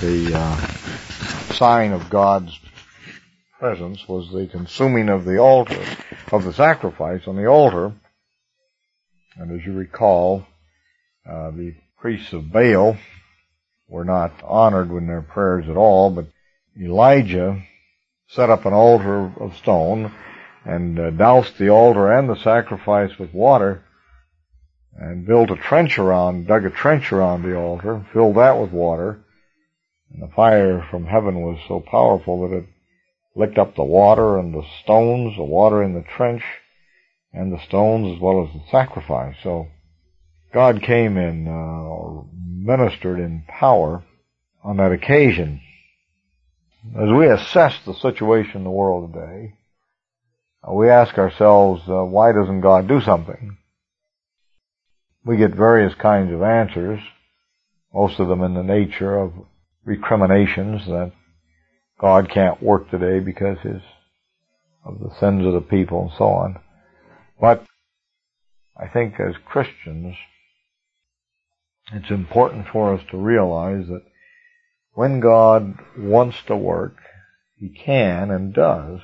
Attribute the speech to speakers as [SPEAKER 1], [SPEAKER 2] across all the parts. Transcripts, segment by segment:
[SPEAKER 1] the sign of God's presence was the consuming of the altar, of the sacrifice on the altar. And as you recall, the priests of Baal were not honored in their prayers at all, but Elijah set up an altar of stone and doused the altar and the sacrifice with water and dug a trench around the altar, filled that with water, and the fire from heaven was so powerful that it licked up the water and the stones, the water in the trench, and the stones as well as the sacrifice. So God came in, ministered in power on that occasion. As we assess the situation in the world today, we ask ourselves, why doesn't God do something? We get various kinds of answers, most of them in the nature of recriminations that God can't work today because of the sins of the people and so on. But I think as Christians, it's important for us to realize that when God wants to work, He can and does.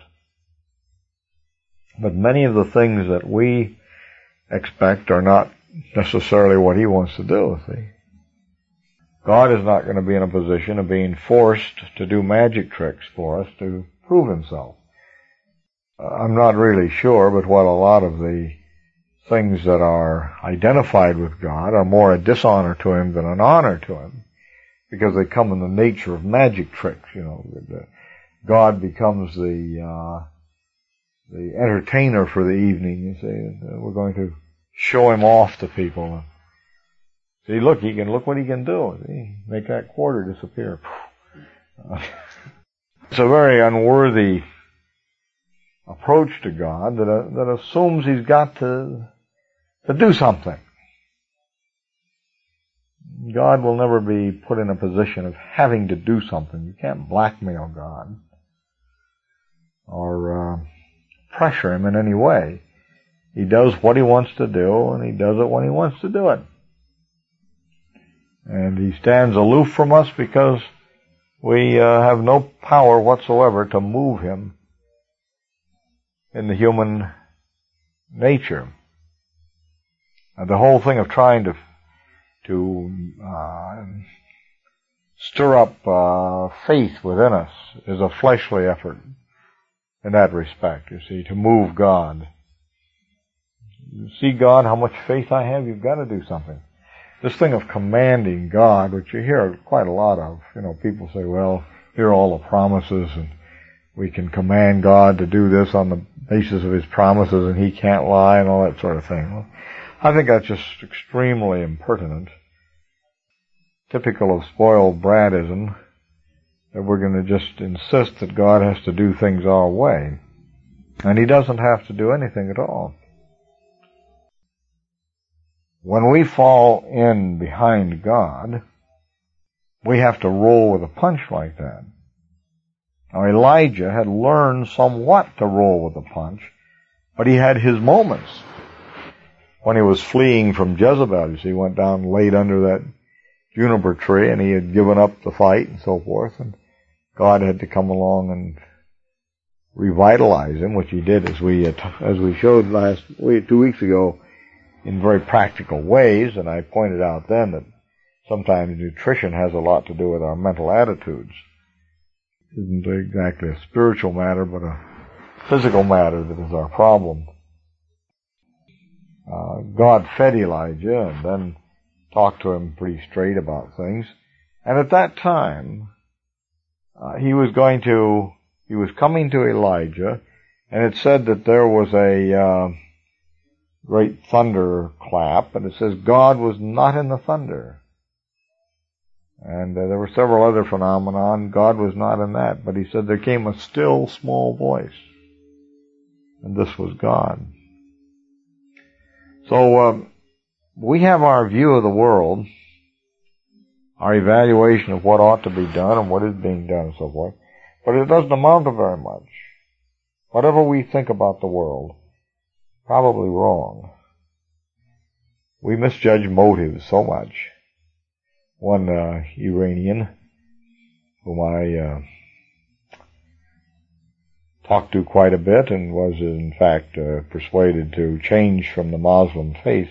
[SPEAKER 1] But many of the things that we expect are not necessarily what He wants to do, see. God is not going to be in a position of being forced to do magic tricks for us to prove Himself. I'm not really sure, but what a lot of the things that are identified with God are more a dishonor to Him than an honor to Him, because they come in the nature of magic tricks. God becomes the entertainer for the evening. You see, we're going to show Him off to people. See, look what He can do. See, make that quarter disappear. It's a very unworthy approach to God that assumes He's got to do something. God will never be put in a position of having to do something. You can't blackmail God or pressure Him in any way. He does what He wants to do, and He does it when He wants to do it. And He stands aloof from us because we have no power whatsoever to move Him in the human nature. And the whole thing of trying to stir up faith within us is a fleshly effort in that respect, you see, to move God. You see, God, how much faith I have? You've got to do something. This thing of commanding God, which you hear quite a lot of, people say, well, here are all the promises, and we can command God to do this on the basis of His promises, and He can't lie, and all that sort of thing. Well, I think that's just extremely impertinent, typical of spoiled brattism, that we're going to just insist that God has to do things our way. And He doesn't have to do anything at all. When we fall in behind God, we have to roll with a punch like that. Now, Elijah had learned somewhat to roll with a punch, but he had his moments. When he was fleeing from Jezebel, he went down and laid under that juniper tree, and he had given up the fight and so forth, and God had to come along and revitalize him, which He did, as we showed 2 weeks ago, in very practical ways. And I pointed out then that sometimes nutrition has a lot to do with our mental attitudes. It isn't exactly a spiritual matter, but a physical matter that is our problem. God fed Elijah and then talked to him pretty straight about things. And at that time, he was coming to Elijah, and it said that there was a great thunder clap, and it says God was not in the thunder. And there were several other phenomena. God was not in that, but He said there came a still small voice, and this was God. So we have our view of the world, our evaluation of what ought to be done and what is being done and so forth, but it doesn't amount to very much. Whatever we think about the world, probably wrong. We misjudge motives so much. One Iranian whom I talked to quite a bit and was in fact persuaded to change from the Muslim faith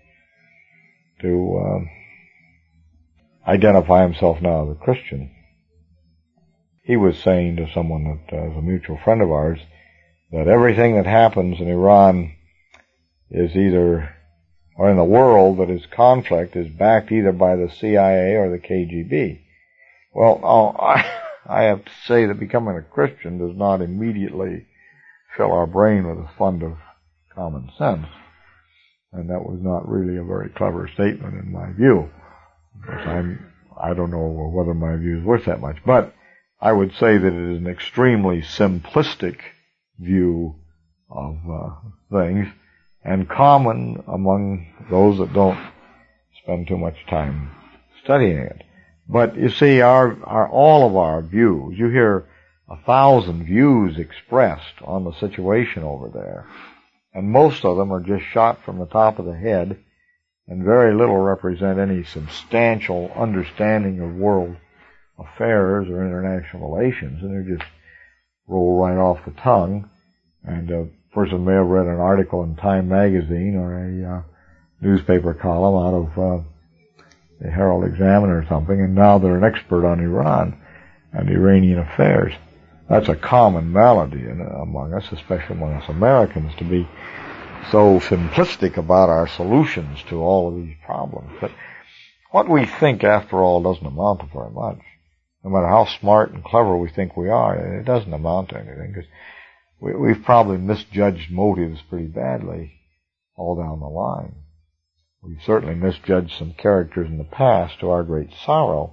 [SPEAKER 1] to identify himself now as a Christian. He was saying to someone that is a mutual friend of ours that everything that happens in Iran is either, or in the world that is conflict, is backed either by the CIA or the KGB. Well, I have to say that becoming a Christian does not immediately fill our brain with a fund of common sense. And that was not really a very clever statement in my view. Because I don't know whether my view is worth that much. But I would say that it is an extremely simplistic view of things, and common among those that don't spend too much time studying it. But you see, all of our views, you hear 1,000 views expressed on the situation over there, and most of them are just shot from the top of the head, and very little represent any substantial understanding of world affairs or international relations, and they just roll right off the tongue. And a person may have read an article in Time magazine or a newspaper column out of the Herald Examiner or something, and now they're an expert on Iran and Iranian affairs. That's a common malady among us, especially among us Americans, to be so simplistic about our solutions to all of these problems. But what we think, after all, doesn't amount to very much. No matter how smart and clever we think we are, it doesn't amount to anything, because we've probably misjudged motives pretty badly all down the line. We've certainly misjudged some characters in the past to our great sorrow.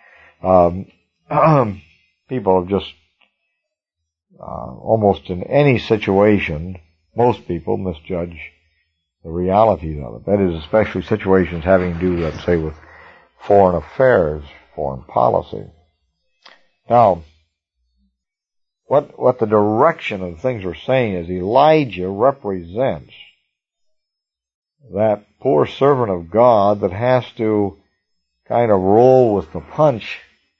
[SPEAKER 1] People have just, almost in any situation, most people misjudge the realities of it. That is, especially situations having to do, let's say, with foreign affairs, foreign policy. Now, what the direction of things we're saying is Elijah represents that poor servant of God that has to kind of roll with the punch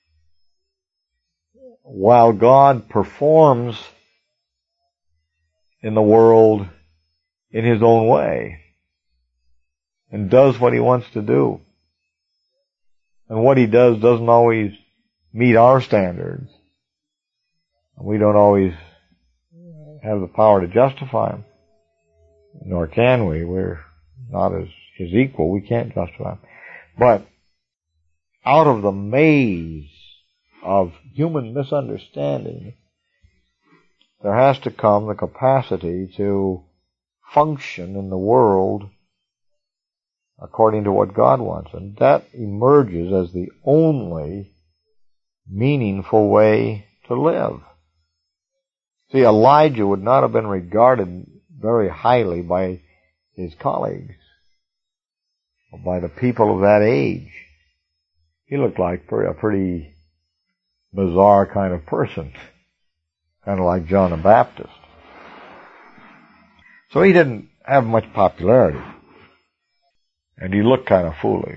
[SPEAKER 1] while God performs in the world in his own way and does what he wants to do. And what he does doesn't always meet our standards. We don't always have the power to justify him, nor can we. We're not as his equal. We can't justify him. But out of the maze of human misunderstanding, there has to come the capacity to function in the world according to what God wants. And that emerges as the only meaningful way to live. See, Elijah would not have been regarded very highly by his colleagues or by the people of that age. He looked like a pretty bizarre kind of person, kind of like John the Baptist. So he didn't have much popularity, and he looked kind of foolish.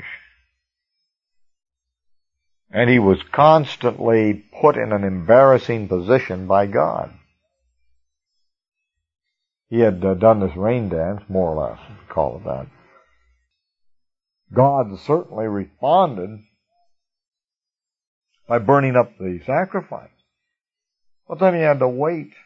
[SPEAKER 1] And he was constantly put in an embarrassing position by God. He had done this rain dance, more or less, if you call it that. God certainly responded by burning up the sacrifice. But then he had to wait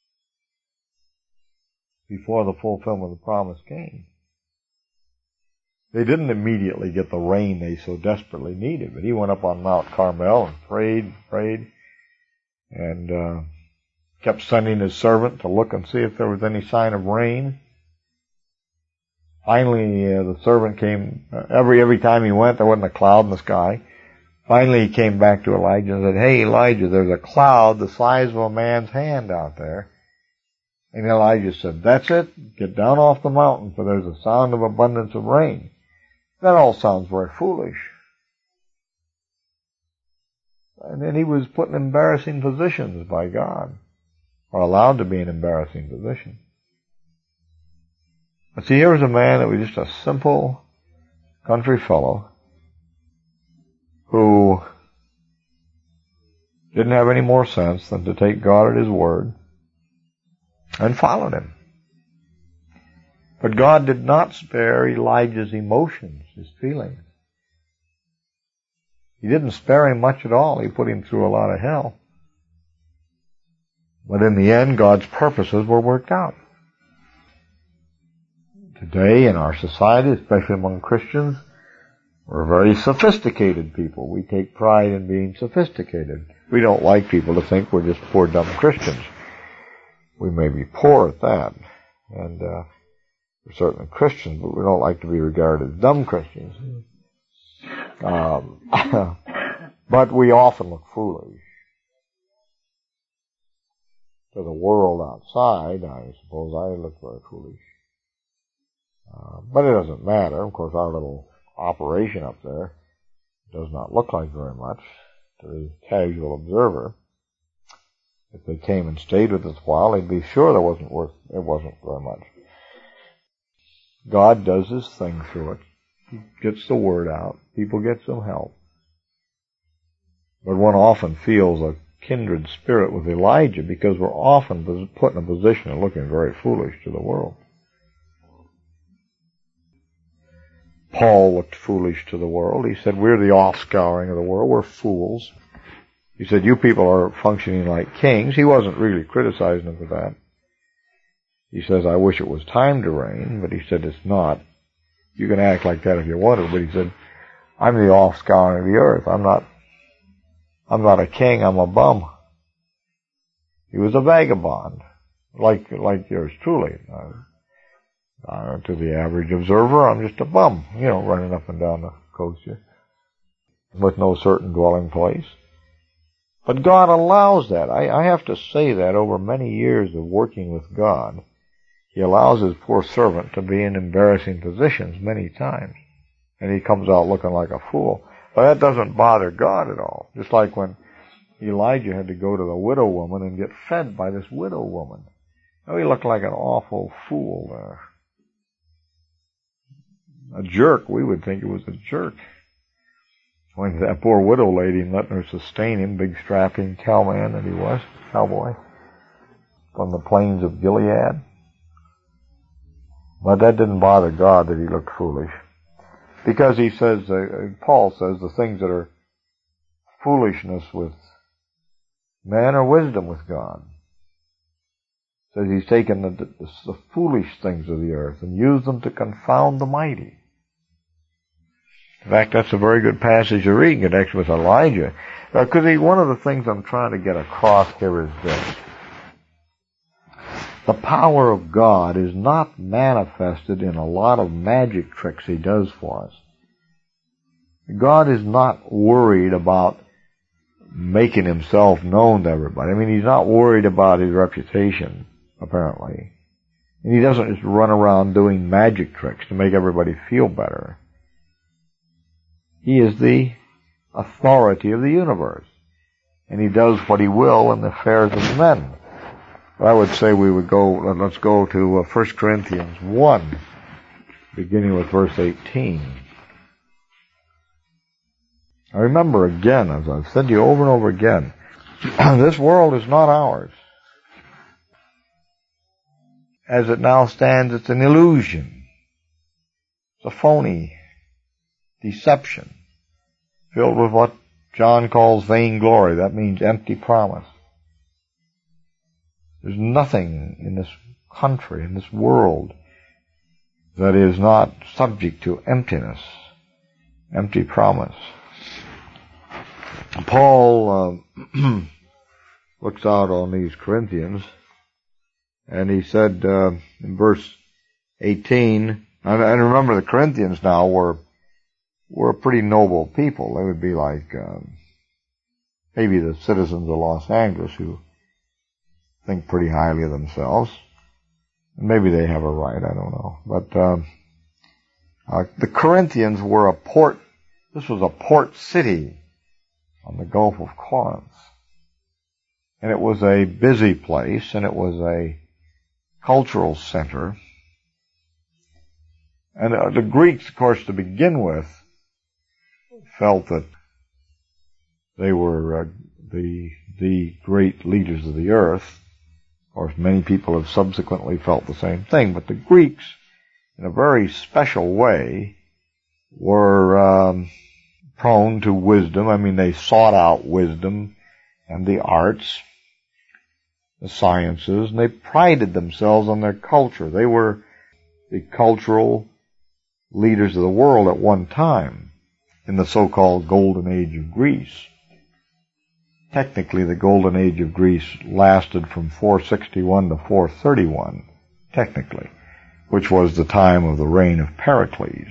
[SPEAKER 1] before the fulfillment of the promise came. They didn't immediately get the rain they so desperately needed, but he went up on Mount Carmel and prayed, and kept sending his servant to look and see if there was any sign of rain. Finally, the servant came. Every time he went, there wasn't a cloud in the sky. Finally, he came back to Elijah and said, "Hey, Elijah, there's a cloud the size of a man's hand out there." And Elijah said, "That's it. Get down off the mountain, for there's a sound of abundance of rain." That all sounds very foolish. And then he was put in embarrassing positions by God, or allowed to be in embarrassing position. But see, here was a man that was just a simple country fellow who didn't have any more sense than to take God at His word and followed Him. But God did not spare Elijah's emotions, his feelings. He didn't spare him much at all. He put him through a lot of hell. But in the end, God's purposes were worked out. Today in our society, especially among Christians, we're very sophisticated people. We take pride in being sophisticated. We don't like people to think we're just poor, dumb Christians. We may be poor at that. And we're certainly Christians, but we don't like to be regarded as dumb Christians. But we often look foolish. To the world outside, I suppose I look very foolish. But it doesn't matter. Of course, our little operation up there does not look like very much to the casual observer. If they came and stayed with us a while, they'd be sure it wasn't very much. God does His thing through it. He gets the word out. People get some help. But one often feels a kindred spirit with Elijah because we're often put in a position of looking very foolish to the world. Paul looked foolish to the world. He said, we're the offscouring of the world. We're fools. He said, you people are functioning like kings. He wasn't really criticizing them for that. He says, I wish it was time to reign, but he said, it's not. You can act like that if you want to, but he said, I'm the offscouring of the earth. I'm not a king, I'm a bum. He was a vagabond, like yours truly. To the average observer, I'm just a bum, running up and down the coast here, with no certain dwelling place. But God allows that. I have to say that over many years of working with God, He allows His poor servant to be in embarrassing positions many times. And he comes out looking like a fool. But that doesn't bother God at all. Just like when Elijah had to go to the widow woman and get fed by this widow woman. He looked like an awful fool there. A jerk, we would think it was a jerk. When that poor widow lady letting her sustain him, big strapping cowman that he was, cowboy, from the plains of Gilead. But that didn't bother God that he looked foolish. Because he says, Paul says, the things that are foolishness with man are wisdom with God. Says he's taken the foolish things of the earth and used them to confound the mighty. In fact, that's a very good passage to read in connection with Elijah. Because one of the things I'm trying to get across here is this. The power of God is not manifested in a lot of magic tricks He does for us. God is not worried about making Himself known to everybody. I mean, He's not worried about His reputation, apparently. And He doesn't just run around doing magic tricks to make everybody feel better. He is the authority of the universe. And He does what He will in the affairs of men. I would say let's go to 1 Corinthians 1, beginning with verse 18. I remember again, as I've said to you over and over again, this world is not ours. As it now stands, it's an illusion. It's a phony deception, filled with what John calls vainglory. That means empty promise. There's nothing in this country, in this world, that is not subject to emptiness, empty promise. Paul looks out on these Corinthians, and he said in verse 18, and remember the Corinthians now were a pretty noble people. They would be like maybe the citizens of Los Angeles who think pretty highly of themselves. Maybe they have a right, I don't know. But the Corinthians were this was a port city on the Gulf of Corinth. And it was a busy place, and it was a cultural center. And the Greeks, of course, to begin with, felt that they were the great leaders of the earth. Of course, many people have subsequently felt the same thing, but the Greeks, in a very special way, were prone to wisdom. I mean, they sought out wisdom and the arts, the sciences, and they prided themselves on their culture. They were the cultural leaders of the world at one time in the so-called Golden Age of Greece. Technically, the Golden Age of Greece lasted from 461 to 431, technically, which was the time of the reign of Pericles.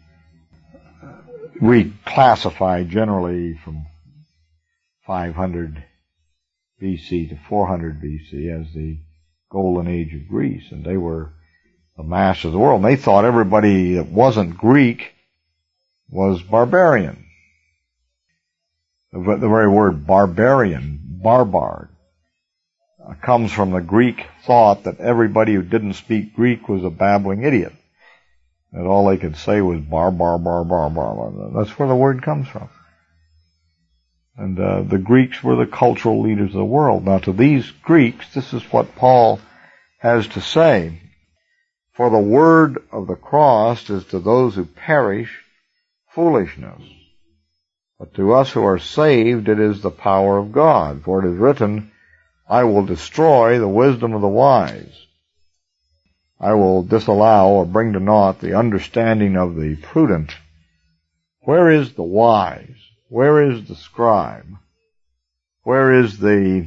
[SPEAKER 1] We classify generally from 500 BC to 400 BC as the Golden Age of Greece, and they were the masters of the world. And they thought everybody that wasn't Greek was barbarian. The very word barbarian, barbar, comes from the Greek thought that everybody who didn't speak Greek was a babbling idiot. That all they could say was bar. That's where the word comes from. And the Greeks were the cultural leaders of the world. Now, to these Greeks, this is what Paul has to say. For the word of the cross is to those who perish foolishness. But to us who are saved, it is the power of God. For it is written, I will destroy the wisdom of the wise. I will disallow or bring to naught the understanding of the prudent. Where is the wise? Where is the scribe? Where is the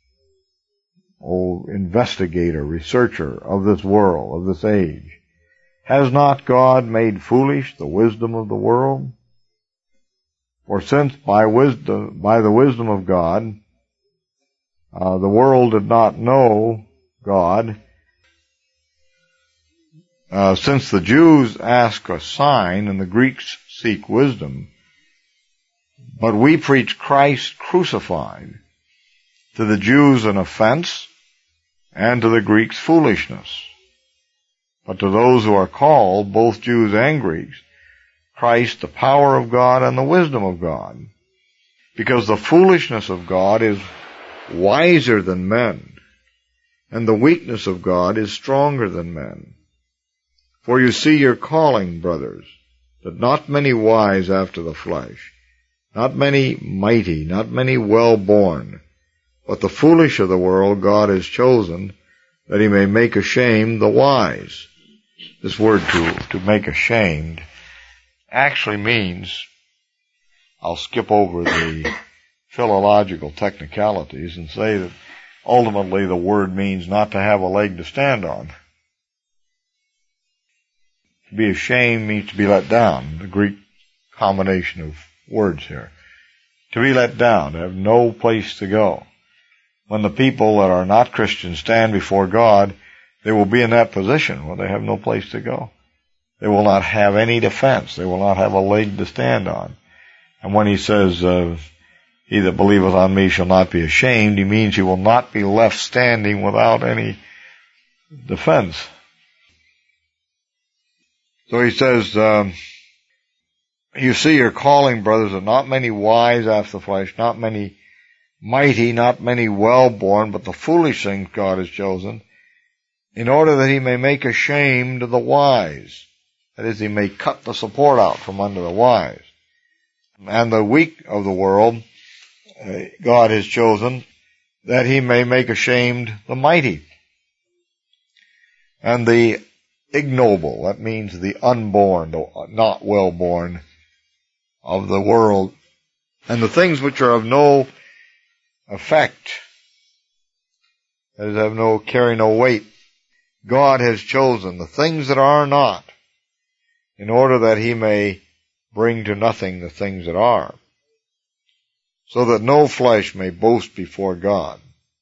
[SPEAKER 1] investigator, researcher of this world, of this age? Has not God made foolish the wisdom of the world? For since by the wisdom of God, the world did not know God, since the Jews ask a sign and the Greeks seek wisdom, but we preach Christ crucified, to the Jews an offense, and to the Greeks foolishness. But to those who are called, both Jews and Greeks, Christ the power of God and the wisdom of God. Because the foolishness of God is wiser than men, and the weakness of God is stronger than men. For you see your calling, brothers, that not many wise after the flesh, not many mighty, not many well-born, but the foolish of the world God has chosen, that he may make ashamed the wise. This word to make ashamed actually means, I'll skip over the philological technicalities and say that ultimately the word means not to have a leg to stand on. To be ashamed means to be let down, the Greek combination of words here. To be let down, to have no place to go. When the people that are not Christians stand before God, they will be in that position where they have no place to go. They will not have any defense. They will not have a leg to stand on. And when he says, he that believeth on me shall not be ashamed, he means he will not be left standing without any defense. So he says, you see your calling, brothers, that not many wise after the flesh, not many mighty, not many well-born, but the foolish things God has chosen, in order that he may make ashamed the wise. That is, he may cut the support out from under the wise. And the weak of the world, God has chosen, that he may make ashamed the mighty. And the ignoble, that means the unborn, the not well-born of the world, and the things which are of no effect, that is, carry no weight, God has chosen, the things that are not, in order that he may bring to nothing the things that are, so that no flesh may boast before God.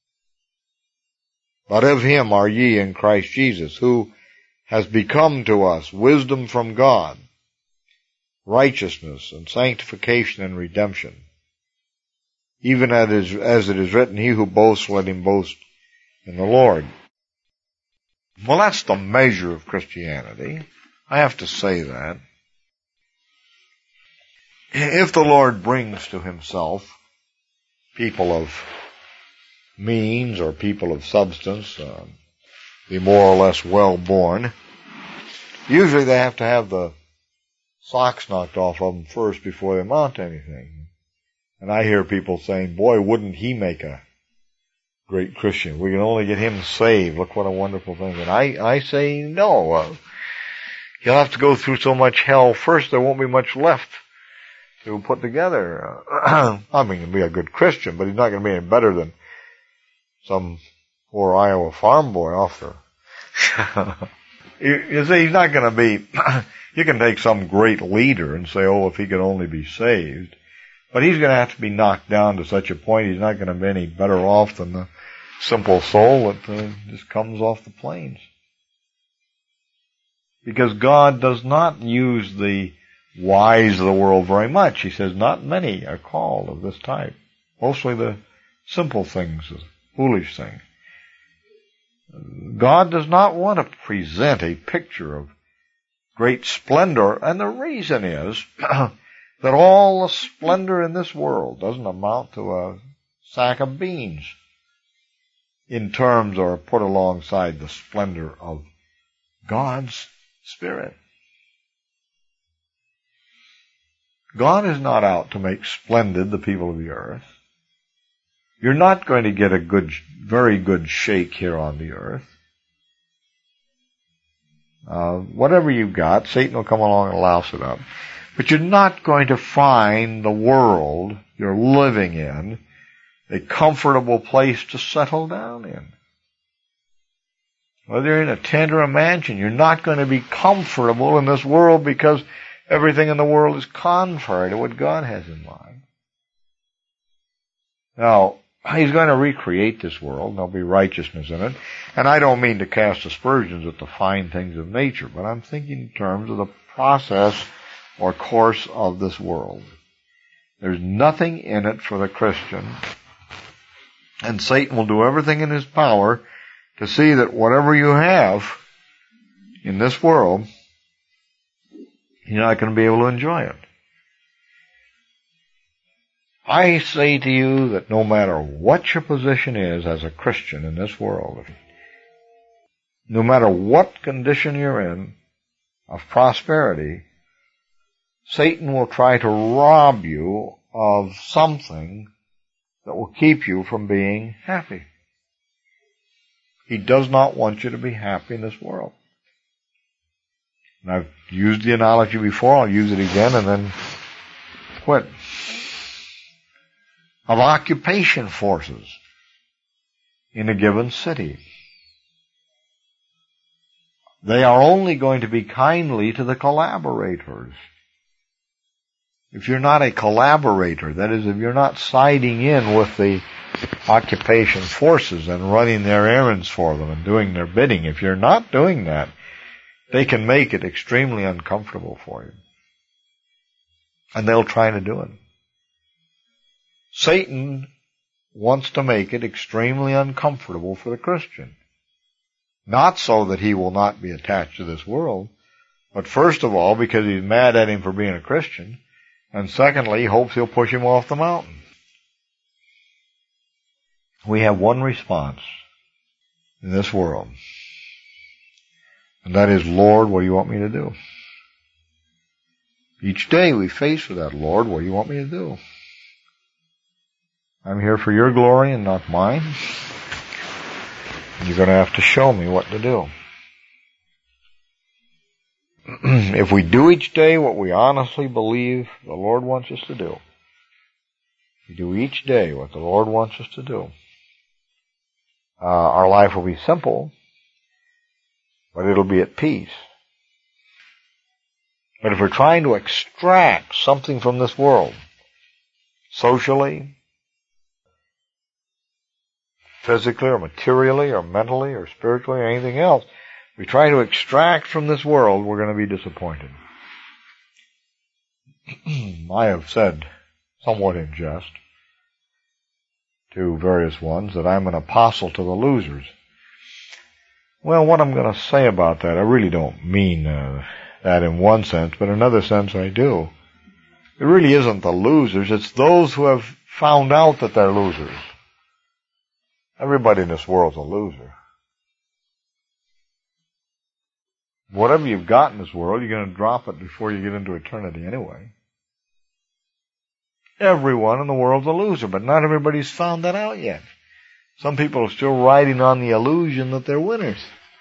[SPEAKER 1] But of him are ye in Christ Jesus, who has become to us wisdom from God, righteousness and sanctification and redemption. Even as it is written, he who boasts, let him boast in the Lord. Well, that's the measure of Christianity. I have to say that. If the Lord brings to himself people of means or people of substance, the more or less well-born, usually they have to have the socks knocked off of them first before they amount to anything. And I hear people saying, boy, wouldn't he make a great Christian? We can only get him saved. Look what a wonderful thing. And I say, no. You'll have to go through so much hell first, there won't be much left to put together. I mean, he'll be a good Christian, but he's not going to be any better than some poor Iowa farm boy off there. You see, he's not going to be, you can take some great leader and say, oh, if he could only be saved. But he's going to have to be knocked down to such a point he's not going to be any better off than the simple soul that just comes off the plains. Because God does not use the wise of the world very much. He says not many are called of this type. Mostly the simple things, the foolish things. God does not want to present a picture of great splendor, and the reason is that all the splendor in this world doesn't amount to a sack of beans in terms or put alongside the splendor of God's Spirit. God is not out to make splendid the people of the earth. You're not going to get a very good shake here on the earth. Whatever you've got, Satan will come along and louse it up. But you're not going to find the world you're living in a comfortable place to settle down in. Whether you're in a tent or a mansion, you're not going to be comfortable in this world because everything in the world is contrary to what God has in mind. Now, He's going to recreate this world, and there'll be righteousness in it. And I don't mean to cast aspersions at the fine things of nature, but I'm thinking in terms of the process or course of this world. There's nothing in it for the Christian, and Satan will do everything in his power to see that whatever you have in this world, you're not going to be able to enjoy it. I say to you that no matter what your position is as a Christian in this world, no matter what condition you're in of prosperity, Satan will try to rob you of something that will keep you from being happy. He does not want you to be happy in this world. And I've used the analogy before, I'll use it again and then quit. Of occupation forces in a given city. They are only going to be kindly to the collaborators. If you're not a collaborator, that is, if you're not siding in with the occupation forces and running their errands for them and doing their bidding, if you're not doing that, they can make it extremely uncomfortable for you. And they'll try to do it. Satan wants to make it extremely uncomfortable for the Christian. Not so that he will not be attached to this world, but first of all because he's mad at him for being a Christian, and secondly, he hopes he'll push him off the mountain. We have one response in this world, and that is, Lord, what do you want me to do? Each day we face with that, Lord, what do you want me to do? I'm here for your glory and not mine. You're going to have to show me what to do. If we do each day what we honestly believe the Lord wants us to do, we do each day what the Lord wants us to do, our life will be simple, but it'll be at peace. But if we're trying to extract something from this world, socially, physically or materially or mentally or spiritually or anything else, we try to extract from this world, we're going to be disappointed. I have said, somewhat in jest, to various ones that I'm an apostle to the losers. Well, what I'm going to say about that, I really don't mean that in one sense, but in another sense I do. It really isn't the losers, it's those who have found out that they're losers. Everybody in this world's a loser. Whatever you've got in this world, you're going to drop it before you get into eternity anyway. Everyone in the world's a loser, but not everybody's found that out yet. Some people are still riding on the illusion that they're winners.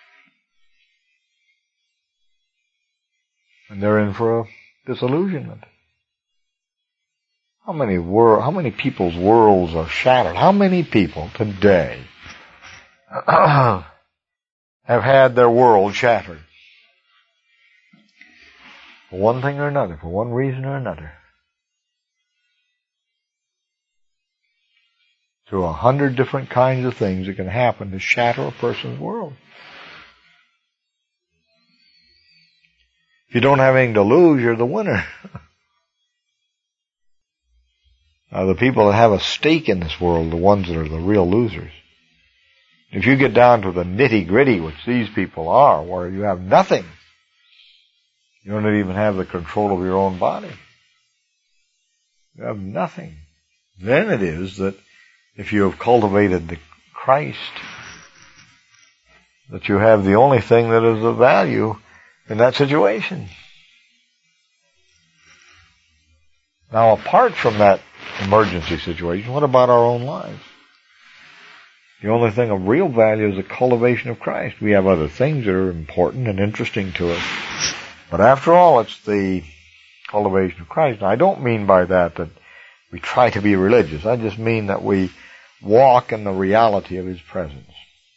[SPEAKER 1] And they're in for a disillusionment. How many people's worlds are shattered? How many people today have had their world shattered? For one thing or another, for one reason or another. To 100 different kinds of things that can happen to shatter a person's world. If you don't have anything to lose, you're the winner. The people that have a stake in this world are the ones that are the real losers. If you get down to the nitty-gritty, which these people are, where you have nothing, you don't even have the control of your own body. You have nothing. Then it is that if you have cultivated the Christ, that you have the only thing that is of value in that situation. Now, apart from that emergency situation, what about our own lives? The only thing of real value is the cultivation of Christ. We have other things that are important and interesting to us. But after all, it's the cultivation of Christ. Now, I don't mean by that we try to be religious. I just mean that we walk in the reality of His presence.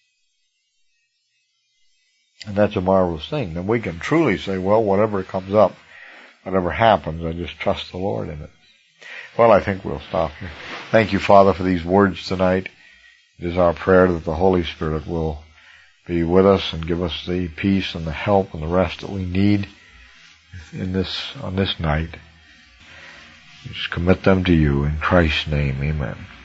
[SPEAKER 1] And that's a marvelous thing. Then we can truly say, well, whatever comes up, whatever happens, I just trust the Lord in it. Well, I think we'll stop here. Thank you, Father, for these words tonight. It is our prayer that the Holy Spirit will be with us and give us the peace and the help and the rest that we need on this night. Just commit them to you in Christ's name. Amen.